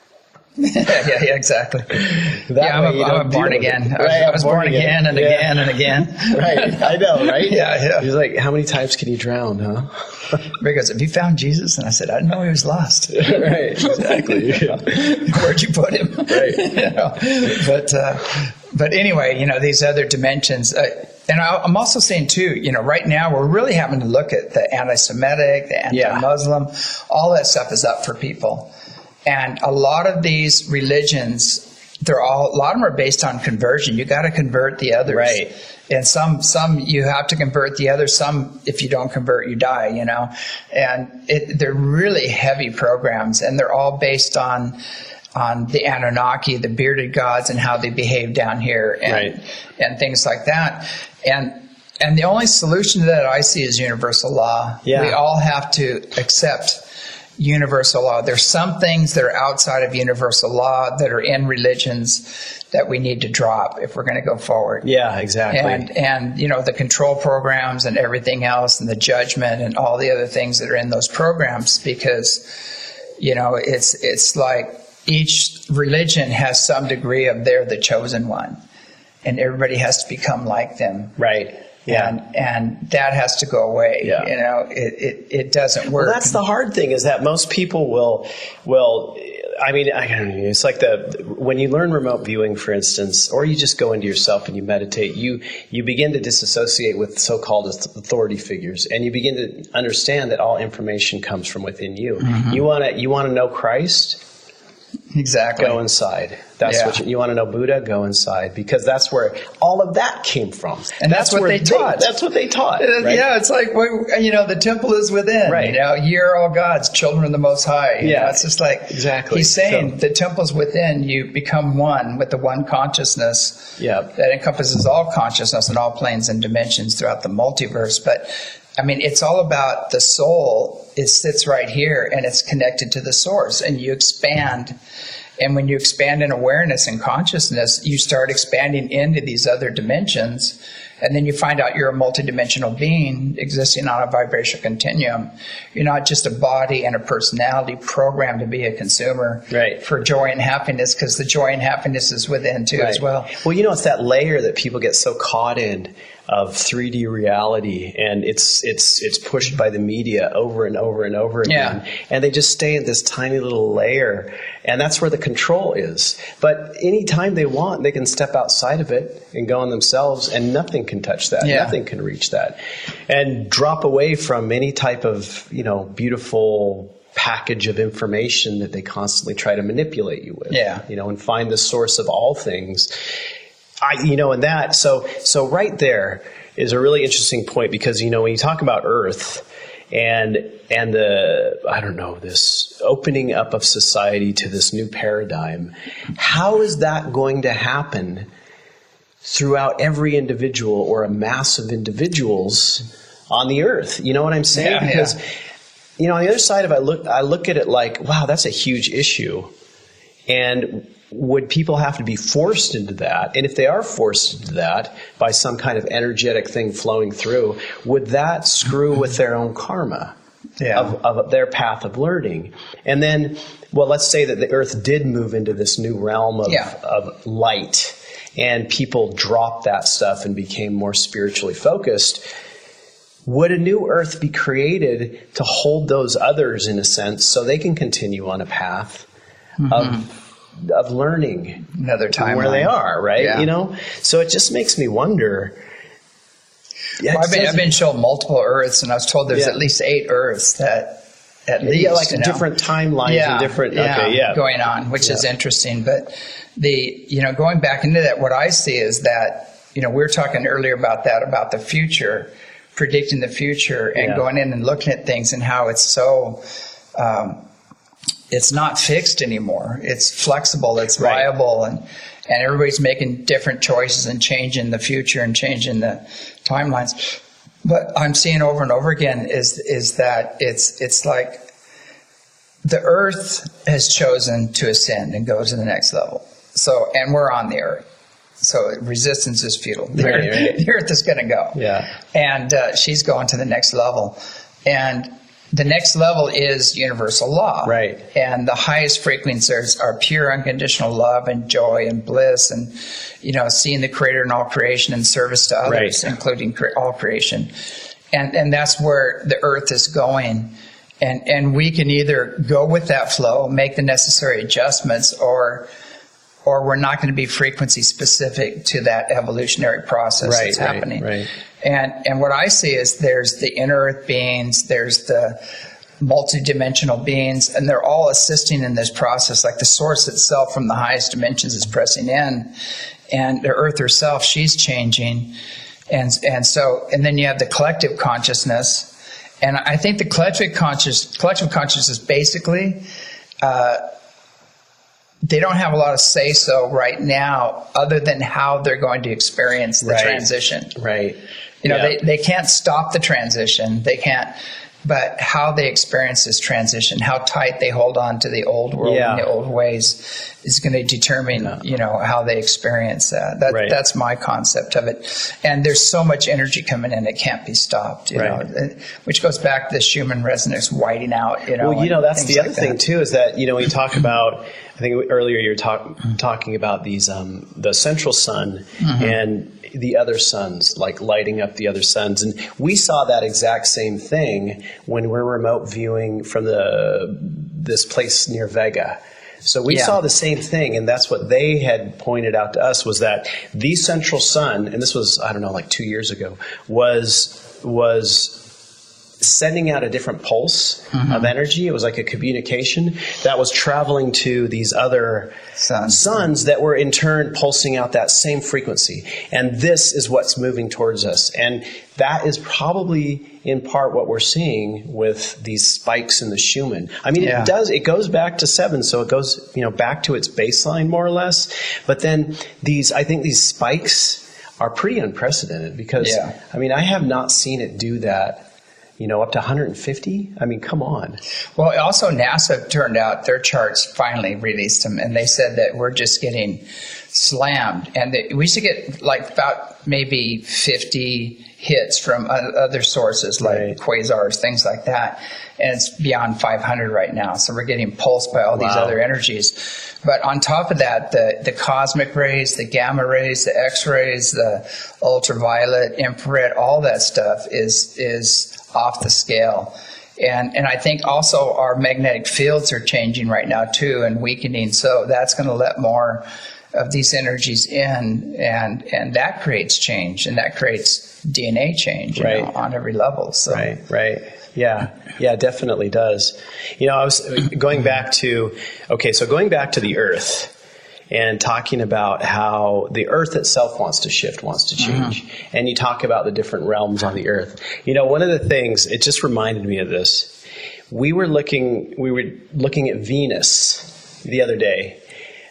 yeah, yeah, yeah, exactly. That yeah, I'm a, I'm a born again. I was, right, I was born, born again, again and yeah. again and again. Right, I know, right? yeah, yeah. He's like, how many times can you drown, huh? Rick goes, have you found Jesus? And I said, I didn't know he was lost. Right, exactly. Yeah. Where'd you put him? Right. you know? But uh, but anyway, you know, these other dimensions. Uh, and I, I'm also saying, too, you know, right now we're really having to look at the anti-Semitic, the anti-Muslim. Yeah. All that stuff is up for people. And a lot of these religions they're all, a lot of them are based on conversion. You got to convert the others. Right. And some, some you have to convert the others. Some, if you don't convert, you die, you know, and it, they're really heavy programs, and they're all based on, on the Anunnaki, the bearded gods, and how they behave down here, and, right. and things like that. And, and the only solution to that I see is universal law. Yeah. We all have to accept universal law. There's some things that are outside of universal law that are in religions that we need to drop if we're going to go forward. Yeah, exactly. And, and, you know, the control programs and everything else, and the judgment and all the other things that are in those programs, because, you know, it's, it's like each religion has some degree of they're the chosen one, and everybody has to become like them. Right. Yeah. And, and that has to go away. Yeah. You know, it, it, it doesn't work. Well, that's the hard thing, is that most people will, will, I mean, I don't know, it's like the, when you learn remote viewing, for instance, or you just go into yourself and you meditate, you, you begin to disassociate with so-called authority figures, and you begin to understand that all information comes from within you. Mm-hmm. You want to, you want to know Christ? Exactly. Go inside. That's yeah. what you, you want to know Buddha? Go inside, because that's where all of that came from. And that's, that's what where they taught. They, that's what they taught. Right? Yeah, it's like, you know, the temple is within. Right. You know, ye are all gods, children of the Most High. You yeah. know, it's just like, exactly. He's saying so, the temple's within. You become one with the one consciousness yeah. that encompasses all consciousness and all planes and dimensions throughout the multiverse. But I mean, it's all about the soul. It sits right here, and it's connected to the source, and you expand. And when you expand in awareness and consciousness, you start expanding into these other dimensions. And then you find out you're a multidimensional being existing on a vibrational continuum. You're not just a body and a personality programmed to be a consumer right. for joy and happiness, because the joy and happiness is within too right. as well. Well, you know, it's that layer that people get so caught in of three D reality, and it's it's it's pushed by the media over and over and over again. Yeah. And they just stay in this tiny little layer, and that's where the control is. But anytime they want, they can step outside of it and go on themselves, and nothing can touch that. Yeah. Nothing can reach that. And drop away from any type of, you know, beautiful package of information that they constantly try to manipulate you with. Yeah. You know, and find the source of all things. I, you know, and that, so, so right there is a really interesting point, because, you know, when you talk about Earth and, and the, I don't know, this opening up of society to this new paradigm, how is that going to happen throughout every individual or a mass of individuals on the Earth? You know what I'm saying? Yeah, because, yeah. you know, on the other side of it, I look, I look at it like, wow, that's a huge issue. And would people have to be forced into that? And if they are forced into that by some kind of energetic thing flowing through, would that screw with their own karma yeah. of, of their path of learning? And then, well, let's say that the Earth did move into this new realm of, yeah. of light, and people dropped that stuff and became more spiritually focused. Would a new Earth be created to hold those others, in a sense, so they can continue on a path mm-hmm. of of learning another time where they are, right? Yeah. You know, so it just makes me wonder. Yeah, well, I've been I've been shown multiple Earths, and I was told there's yeah. at least eight Earths that at least yeah, like you know, different timelines yeah, and different yeah, okay, yeah, going on, which yeah. is interesting. But the you know going back into that, what I see is that you know we were talking earlier about that about the future, predicting the future, and yeah. going in and looking at things and how it's so. Um, It's not fixed anymore. It's flexible. It's right. viable, and and everybody's making different choices and changing the future and changing the timelines. But I'm seeing over and over again is is that it's it's like the Earth has chosen to ascend and go to the next level. So and we're on the Earth. So resistance is futile. The, right, Earth, right. the Earth is going to go. Yeah. And uh, she's going to the next level, and the next level is universal law. Right. And the highest frequencies are pure unconditional love and joy and bliss and, you know, seeing the Creator in all creation and service to others, right. including cre- all creation. And and that's where the Earth is going. And, and we can either go with that flow, make the necessary adjustments, or or we're not going to be frequency specific to that evolutionary process right, that's right, happening. Right. And and what I see is there's the inner Earth beings, there's the multidimensional beings, and they're all assisting in this process. Like the source itself from the highest dimensions is pressing in, and the earth herself, she's changing. And and so, and then you have the collective consciousness. And I think the collective conscious, collective consciousness basically, uh, they don't have a lot of say-so right now other than how they're going to experience the right. transition. Right. You know, yeah. they, they can't stop the transition. They can't, but how they experience this transition, how tight they hold on to the old world yeah. and the old ways is going to determine, yeah. you know, how they experience that. that right. That's my concept of it. And there's so much energy coming in, it can't be stopped, you right. know, which goes back to the Schumann resonance whiting out, you know. Well, you know, that's the like other thing that. too, is that, you know, we talk about, I think earlier you were talk, talking about these, um, the central sun mm-hmm. and the other suns, like lighting up the other suns. And we saw that exact same thing when we're remote viewing from the this place near Vega. So we yeah. saw the same thing, and that's what they had pointed out to us, was that the central sun, and this was, I don't know, like two years ago, was was sending out a different pulse mm-hmm. of energy. It was like a communication that was traveling to these other suns. suns that were in turn pulsing out that same frequency. And this is what's moving towards us. And that is probably in part what we're seeing with these spikes in the Schumann. I mean, yeah. it does, it goes back to seven, so it goes, you know, back to its baseline more or less. But then these, I think these spikes are pretty unprecedented because, yeah. I mean, I have not seen it do that. You know, up to one hundred fifty? I mean, come on. Well, also NASA turned out their charts, finally released them, and they said that we're just getting slammed. And that we should get like about maybe fifty hits from other sources like right. quasars, things like that. And it's beyond five hundred right now. So we're getting pulsed by all wow. these other energies. But on top of that, the, the cosmic rays, the gamma rays, the X-rays, the ultraviolet, infrared, all that stuff is is off the scale. And and I think also our magnetic fields are changing right now too and weakening. So that's going to let more of these energies in, and and that creates change, and that creates D N A change, you right. know, on every level. So. Right, right. Yeah, yeah, it definitely does. You know, I was going back to, okay, so going back to the Earth and talking about how the Earth itself wants to shift, wants to change. Mm-hmm. And you talk about the different realms on the Earth. You know, one of the things, it just reminded me of this. We were looking, we were looking at Venus the other day.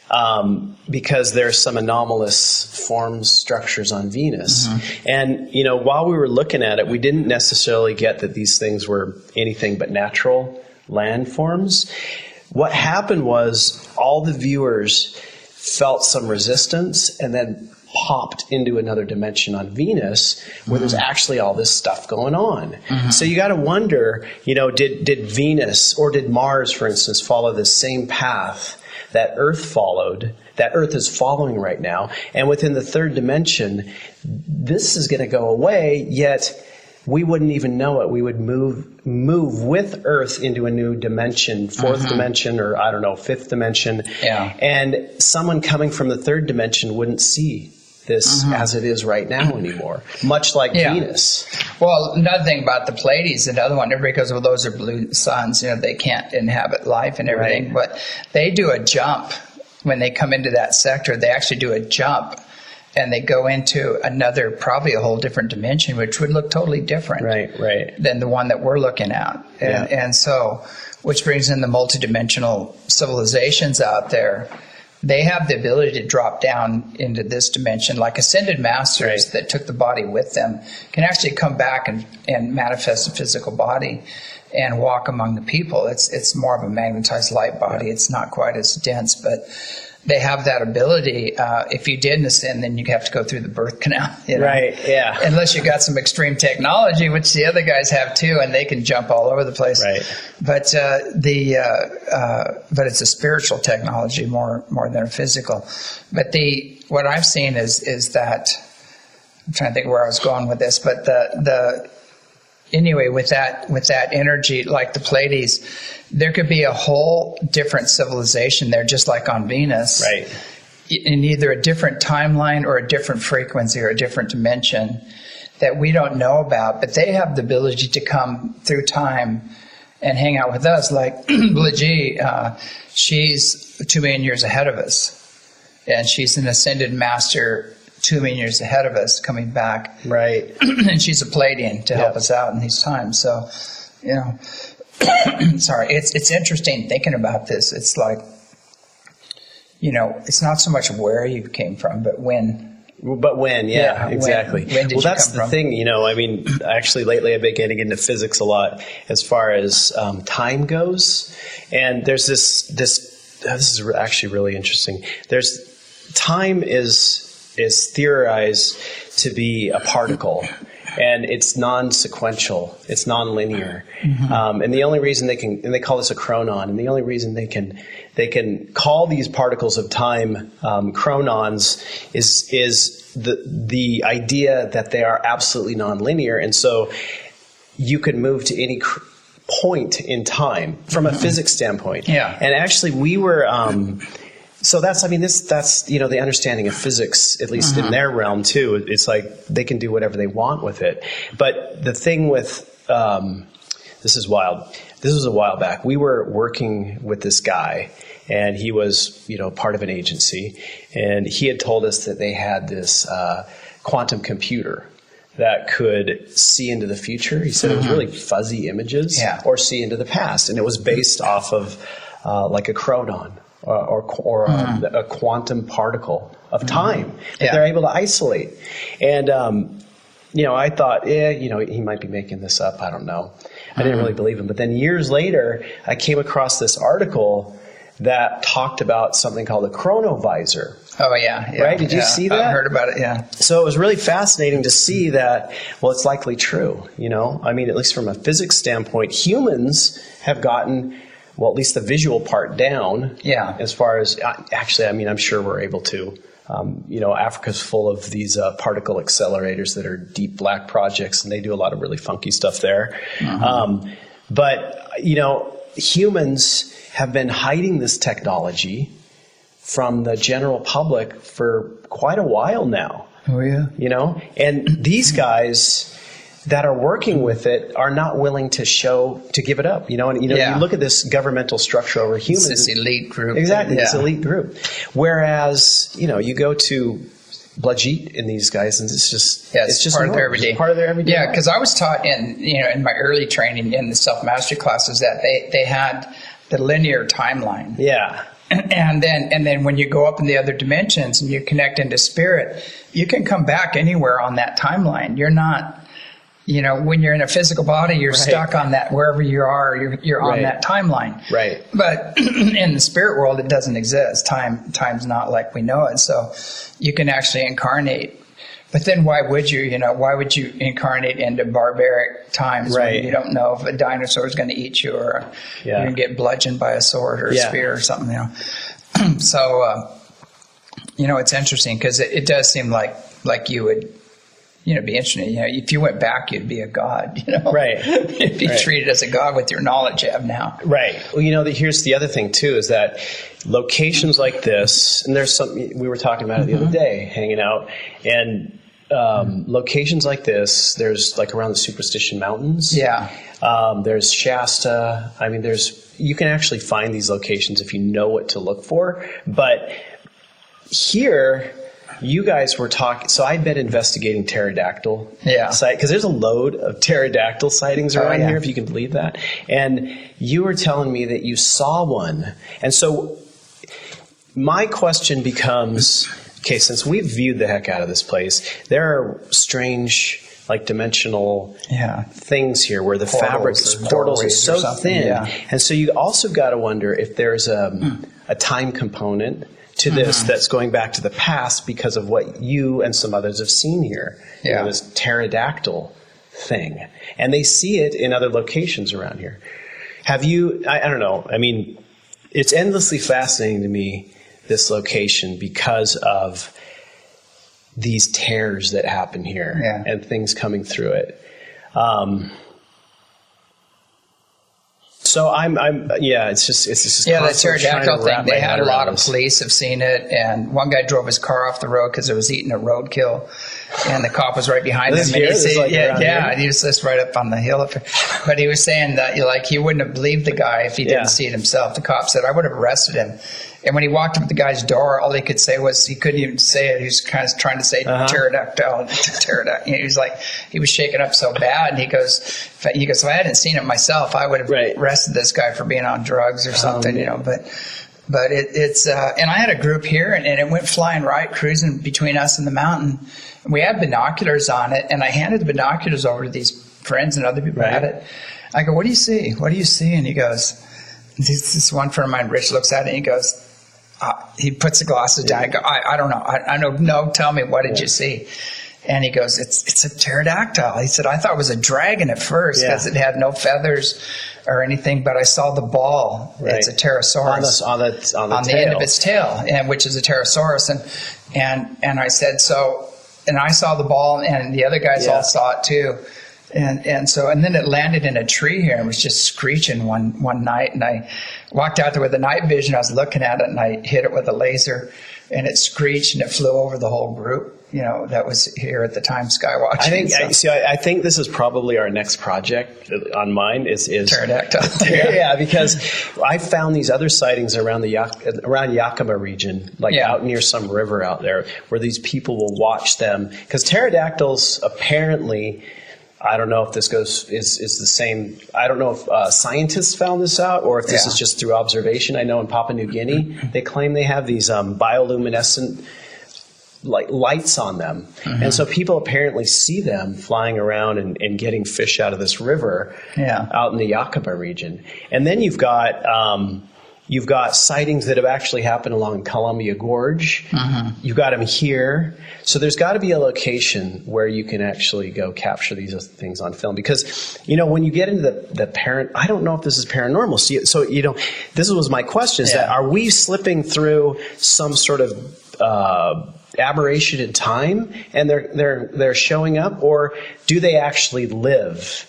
Um, because there's some anomalous form structures on Venus. Mm-hmm. And, you know, while we were looking at it, we didn't necessarily get that these things were anything but natural landforms. What happened was all the viewers felt some resistance and then popped into another dimension on Venus where mm-hmm. there's actually all this stuff going on. Mm-hmm. So you got to wonder, you know, did, did Venus or did Mars, for instance, follow the same path that Earth followed, that Earth is following right now? And within the third dimension, this is going to go away, yet we wouldn't even know it. We would move move with Earth into a new dimension, fourth mm-hmm. dimension, or I don't know, fifth dimension. Yeah. And someone coming from the third dimension wouldn't see this mm-hmm. as it is right now anymore, much like yeah. Venus. Well, another thing about the Pleiades, another one, everybody goes, well, those are blue suns, you know, they can't inhabit life and everything, right. but they do a jump when they come into that sector. They actually do a jump and they go into another, probably a whole different dimension, which would look totally different right, right. than the one that we're looking at. And, yeah. and so, which brings in the multidimensional civilizations out there. They have the ability to drop down into this dimension, like ascended masters right. that took the body with them can actually come back and, and manifest a physical body and walk among the people. It's it's more of a magnetized light body. It's not quite as dense, but they have that ability. Uh, if you didn't ascend, then you have to go through the birth canal. You know? Right, yeah. Unless you got some extreme technology, which the other guys have too, and they can jump all over the place. Right. But uh, the uh, uh, but it's a spiritual technology more more than a physical. But the what I've seen is is that I'm trying to think where I was going with this, but the the anyway with that with that energy, like the Pleiades, there could be a whole different civilization there, just like on Venus. Right. In either a different timeline or a different frequency or a different dimension that we don't know about, but they have the ability to come through time and hang out with us. Like Blajee, uh, she's two million years ahead of us, and she's an ascended master two million years ahead of us coming back. Right. And she's a Pleiadian to help Yep. us out in these times. So, you know, sorry, it's it's interesting thinking about this. It's like, you know, it's not so much where you came from, but when. But when, yeah, Yeah, when- exactly. when did well, you that's come the from? thing, you know, I mean, actually lately I've been getting into physics a lot as far as um, time goes. And there's this, this, this is actually really interesting. There's, time is, is theorized to be a particle. And it's non-sequential. It's non-linear. Mm-hmm. Um, and the only reason they can, and they call this a chronon, and the only reason they can, they can call these particles of time um, chronons is is the the idea that they are absolutely non-linear, and so you could move to any cr- point in time from a physics standpoint. Yeah. And actually, we were. Um, So that's, I mean, this, that's, you know, the understanding of physics, at least Uh-huh. in their realm too. It's like they can do whatever they want with it. But the thing with, um, this is wild. This was a while back. We were working with this guy, and he was, you know, part of an agency, and he had told us that they had this uh, quantum computer that could see into the future. He said uh-huh. it was really fuzzy images, yeah. or see into the past, and it was based off of uh, like a chronon. Or, or, or mm. a, a quantum particle of time that yeah. they're able to isolate. And, um, you know, I thought, yeah, you know, he might be making this up. I don't know. I didn't really believe him. But then years later, I came across this article that talked about something called a chronovisor. Oh, yeah. yeah right? Did you yeah. see that? I heard about it, yeah. So it was really fascinating to see that, well, it's likely true, you know? I mean, at least from a physics standpoint, humans have gotten... well, at least the visual part down. Yeah. As far as, actually, I mean, I'm sure we're able to. Um, you know, Africa's full of these uh, particle accelerators that are deep black projects, and they do a lot of really funky stuff there. Uh-huh. Um, but, you know, humans have been hiding this technology from the general public for quite a while now. Oh, yeah. You know, and these guys that are working with it are not willing to show, to give it up, you know, and you know, yeah. you look at this governmental structure over humans. It's this elite group. Exactly, yeah. this elite group. Whereas, you know, you go to Blajee and these guys, and it's just, yeah, it's, it's just part normal. of their everyday. It's part of their everyday. Yeah, because I was taught in, you know, in my early training in the self-mastery classes that they, they had the linear timeline. Yeah. And then, and then when you go up in the other dimensions and you connect into spirit, you can come back anywhere on that timeline. You're not, you know, when you're in a physical body, you're right. stuck on that, wherever you are, you're, you're on right. that timeline. Right. But in the spirit world, it doesn't exist. Time, time's not like we know it. So you can actually incarnate. But then why would you, you know, why would you incarnate into barbaric times right. when you don't know if a dinosaur is going to eat you, or yeah. you're going to get bludgeoned by a sword or a yeah. spear or something, you know. So, uh, you know, it's interesting because it, it does seem like, like you would, you know, be interesting. You know, if you went back, you'd be a god, you know. Right. You'd be right. treated as a god with your knowledge you have now. Right. Well, you know, the, here's the other thing, too, is that locations like this, and there's something, we were talking about it the mm-hmm. other day, hanging out, and um, locations like this, there's like around the Superstition Mountains. Yeah. Um, there's Shasta. I mean, there's, you can actually find these locations if you know what to look for. But here, you guys were talking, so I'd been investigating pterodactyl yeah. site, because there's a load of pterodactyl sightings around oh, yeah. here, if you can believe that. And you were telling me that you saw one. And so my question becomes, okay, since we've viewed the heck out of this place, there are strange, like dimensional yeah. things here where the portals fabric, portals is so thin. Yeah. And so you also got to wonder if there's a, mm. a time component to this mm-hmm. that's going back to the past because of what you and some others have seen here. Yeah. You know, this pterodactyl thing. And they see it in other locations around here. Have you, I, I don't know, I mean, it's endlessly fascinating to me, this location, because of these tears that happen here yeah. and things coming through it. Um, So I'm, I'm, yeah, it's just, it's just yeah, the constantly trying to pterodactyl thing. wrap They my had head a lot around of this. police have seen it, and one guy drove his car off the road because it was eating a roadkill, and the cop was right behind This him. And here? he This said, like yeah, around yeah, here? and he was just right up on the hill. But he was saying that like he wouldn't have believed the guy if he didn't Yeah. see it himself. The cop said, I would have arrested him. And when he walked up to the guy's door, all he could say was, he couldn't even say it. He was kind of trying to say Uh-huh. pterodactyl, pterodactyl. He was like, he was shaken up so bad. And he goes, he goes, if I hadn't seen it myself, I would have Right. arrested this guy for being on drugs or something, Um, you know. But, but it, it's, uh, and I had a group here, and, and it went flying right, cruising between us and the mountain. And we had binoculars on it, and I handed the binoculars over to these friends and other people Right. had it. I go, what do you see? What do you see? And he goes, this, this one friend of mine, Rich, looks at it and he goes, uh, he puts the glasses down. I go, I, I don't know. I, I know. No, tell me, what did Yeah. you see? And he goes, it's it's a pterodactyl. He said, I thought it was a dragon at first Yeah. because it had no feathers or anything, but I saw the ball. Right. It's a pterosaurus On the, on the, on the on the tail. end of its tail, and which is a pterosaurus. And and and I said, so, and I saw the ball, and the other guys Yeah. all saw it too. And and so and then it landed in a tree here and was just screeching one one night, and I walked out there with the night vision. I was looking at it, and I hit it with a laser, and it screeched, and it flew over the whole group, you know, that was here at the time skywatching. I think, So- I, see, I, I think this is probably our next project on mine is, is Pterodactyl. yeah. yeah, because I found these other sightings around the Yak- around Yakima region, like Yeah. out near some river out there, where these people will watch them. Because pterodactyls apparently, I don't know if this goes is is the same. I don't know if uh, scientists found this out or if this Yeah. is just through observation. I know in Papua New Guinea they claim they have these um, bioluminescent like lights on them. Mm-hmm. And so people apparently see them flying around and, and getting fish out of this river Yeah. out in the Yakima region. And then you've got um, you've got sightings that have actually happened along Columbia Gorge. Mm-hmm. You've got them here. So there's got to be a location where you can actually go capture these things on film. Because, you know, when you get into the, the parent, I don't know if this is paranormal. So, you, so, you know, this was my question is Yeah. that are we slipping through some sort of uh, aberration in time and they're they're they're showing up, or do they actually live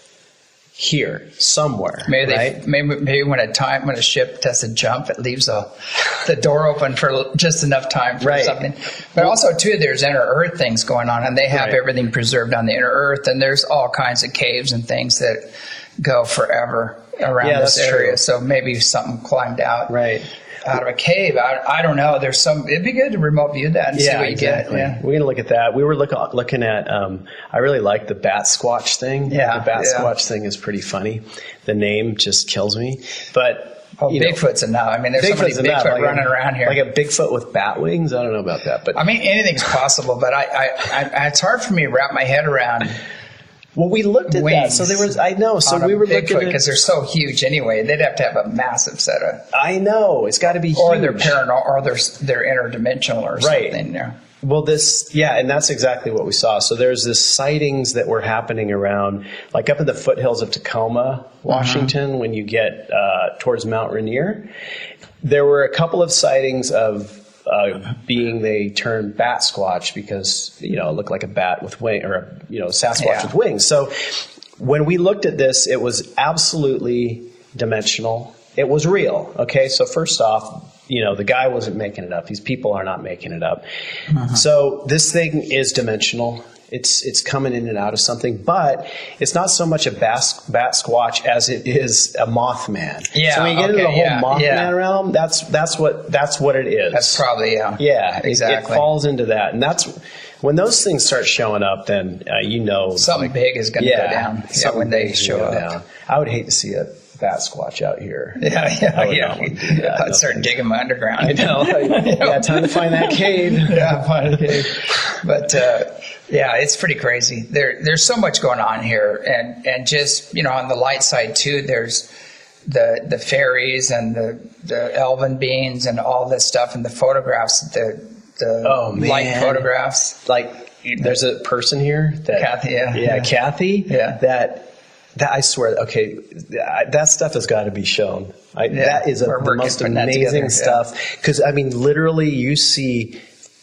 here somewhere? Maybe, they, right? maybe maybe when a time when a ship does a jump, it leaves a, the door open for just enough time for Right. something. But also too, there's inner Earth things going on, and they have Right. everything preserved on the inner Earth, and there's all kinds of caves and things that go forever around Yeah, this that's area. true. So maybe something climbed out Right. out of a cave. I, I don't know. There's some. It'd be good to remote view that and see Yeah, what you exactly. get. Yeah. We're going to look at that. We were look, looking at, um, I really like the bat squatch thing. Yeah, The bat yeah. squatch thing is pretty funny. The name just kills me. But, Oh, you know, Bigfoot's enough. I mean, there's so many Bigfoot's enough. Bigfoot Like running a, around here. Like a Bigfoot with bat wings? I don't know about that. But I mean, anything's possible, but I, I, I, it's hard for me to wrap my head around well, we looked at that. wings So there was, I know. So on a we were Bigfoot looking because at, they're so huge anyway. They'd have to have a massive set of, I know. It's got to be or huge. they're paranormal, or they're they're interdimensional or Right. something. Yeah. Well, this, yeah, and that's exactly what we saw. So there's this sightings that were happening around, like up in the foothills of Tacoma, Washington, when you get uh, towards Mount Rainier. There were a couple of sightings of uh, being they turned bat squatch because, you know, it looked like a bat with wing, or, a, you know, Sasquatch Yeah. with wings. So when we looked at this, it was absolutely dimensional. It was real. Okay, so first off, you know, the guy wasn't making it up. These people are not making it up. Uh-huh. So this thing is dimensional. It's it's coming in and out of something, but it's not so much a bas- bat squatch as it is a Mothman. Yeah, So when you get okay, into the whole yeah, Mothman yeah. realm, that's that's what that's what it is. That's probably yeah. yeah, it- exactly. It, falls into that, and that's when those things start showing up. Then uh, you know Something big is going to yeah, go down. Yeah, something when they big is show gonna go up. down. I would hate to see a bat squatch out here. Yeah, yeah, I would yeah. not want to do that. I'd start digging my underground. I know. Yeah, time to find that cave. Yeah, find a cave. But uh, yeah, it's pretty crazy. There, there's so much going on here, and and just you know on the light side too. There's the the fairies and the the elven beings and all this stuff, and the photographs, the the Oh, light man. photographs. Like, there's a person here that Kathy, yeah. yeah, Yeah. Kathy, Yeah. that that I swear, okay, that that stuff has got to be shown. I, Yeah, that is a, we're the working most on that amazing together, yeah. stuff. Because I mean, literally, you see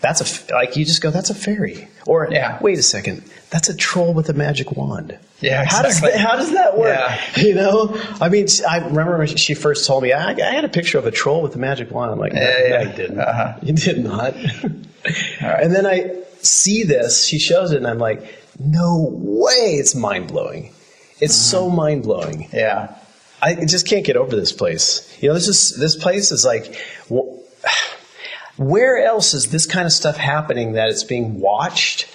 that's a, like, you just go, that's a fairy. Or, yeah. wait a second, that's a troll with a magic wand. Yeah, how exactly. does that, how does that work? Yeah. You know, I mean, I remember when she first told me, I, I had a picture of a troll with a magic wand. I'm like, no, yeah, yeah. no you didn't. Uh-huh. You did not. Right. And then I see this, she shows it, and I'm like, no way, it's mind blowing. It's mm-hmm. so mind blowing. Yeah. I just can't get over this place. You know, this is this place is like, wh- where else is this kind of stuff happening that it's being watched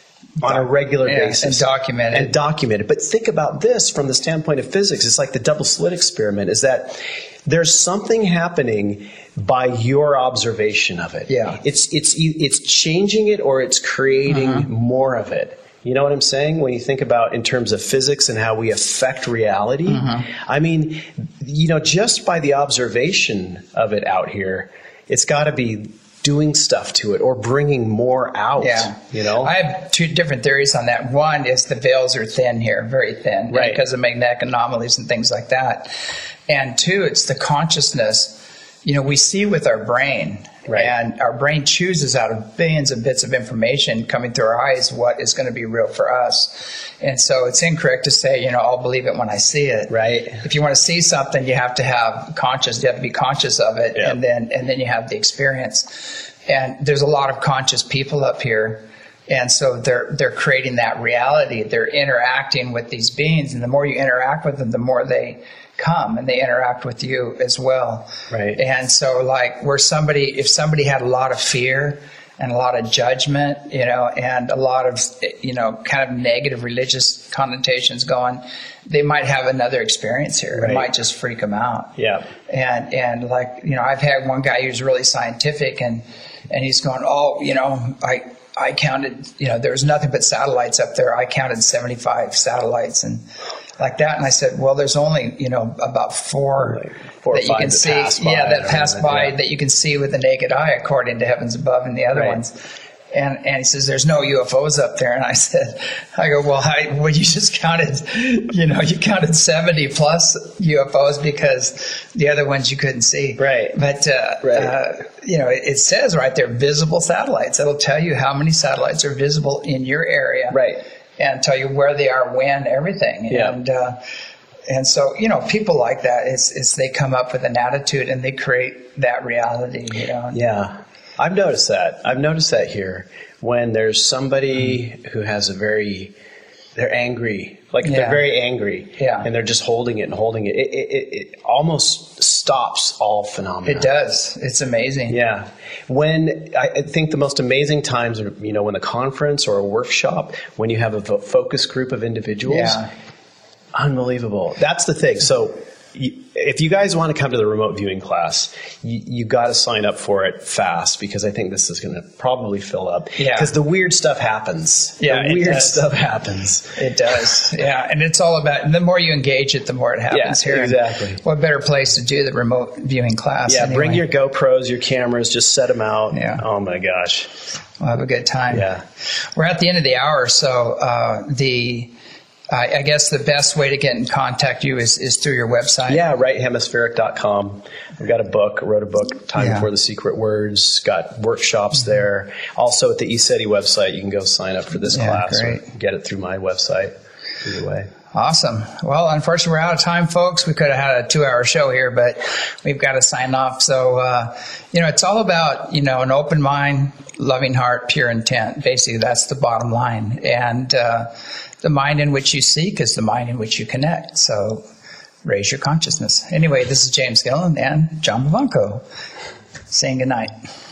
on a regular yeah, basis and documented and documented? But think about this from the standpoint of physics. It's like the double slit experiment. Is that there's something happening by your observation of it. Yeah, it's it's it's changing it or it's creating uh-huh. more of it. You know what I'm saying? When you think about in terms of physics and how we affect reality, mm-hmm. I mean, you know, just by the observation of it out here, it's got to be doing stuff to it or bringing more out. Yeah. You know? I have two different theories on that. One is the veils are thin here, very thin, right, because of magnetic anomalies and things like that. And two, it's the consciousness. You know, we see with our brain. Right. And our brain chooses out of billions of bits of information coming through our eyes what is going to be real for us. And so it's incorrect to say, you know, I'll believe it when I see it. Right. If you want to see something, you have to have conscious, you have to be conscious of it, yep. and then and then you have the experience. And there's a lot of conscious people up here. And so they're they're creating that reality. They're interacting with these beings, and the more you interact with them, the more they come and they interact with you as well. Right. And so, like, where somebody, if somebody had a lot of fear and a lot of judgment, you know, and a lot of, you know, kind of negative religious connotations going, they might have another experience here. Right. It might just freak them out. Yeah. And and like, you know, I've had one guy who's really scientific, and and he's going, oh, you know, I. I counted, you know, there was nothing but satellites up there. I counted seventy-five satellites and like that. And I said, well, there's only, you know, about four, like four that you can see. Yeah, that pass by yeah. that you can see with the naked eye, according to Heavens Above and the other right. ones. And and he says, there's no U F Os up there. And I said, I go, well, I, well, you just counted, you know, you counted seventy plus U F Os because the other ones you couldn't see. Right. But, uh, right. uh, you know, it, it says right there, visible satellites. It'll tell you how many satellites are visible in your area. Right. And tell you where they are, when, everything. Yeah. And, uh, and so, you know, people like that, it's, it's they come up with an attitude and they create that reality, you know. Yeah. I've noticed that. I've noticed that here when there's somebody who has a very, they're angry, like yeah. they're very angry, yeah. and they're just holding it and holding it. It, it. it almost stops all phenomena. It does. It's amazing. Yeah. When I think the most amazing times are, you know, when a conference or a workshop, when you have a focus group of individuals, yeah. unbelievable. That's the thing. So if you guys want to come to the remote viewing class, you, you got to sign up for it fast because I think this is going to probably fill up. Yeah. Because the weird stuff happens. Yeah, the weird does. stuff happens. It does. Yeah, and it's all about, the more you engage it, the more it happens yeah, here. Exactly. And what better place to do the remote viewing class? Yeah, anyway. Bring your GoPros, your cameras, just set them out. Yeah. Oh my gosh. We'll have a good time. Yeah. We're at the end of the hour, so uh, the... I, I guess the best way to get in contact you is, is through your website. Yeah, right hemispheric dot com. I've got a book, wrote a book, Time yeah. Before the Secret Words, got workshops mm-hmm. there. Also at the eSETI website, you can go sign up for this yeah, class great. or get it through my website. Either way. Awesome. Well, unfortunately, we're out of time, folks. We could have had a two-hour show here, but we've got to sign off. So, uh, you know, it's all about, you know, an open mind, loving heart, pure intent. Basically, that's the bottom line. And uh, the mind in which you seek is the mind in which you connect. So raise your consciousness. Anyway, this is James Gillen and John Bavanco saying good night.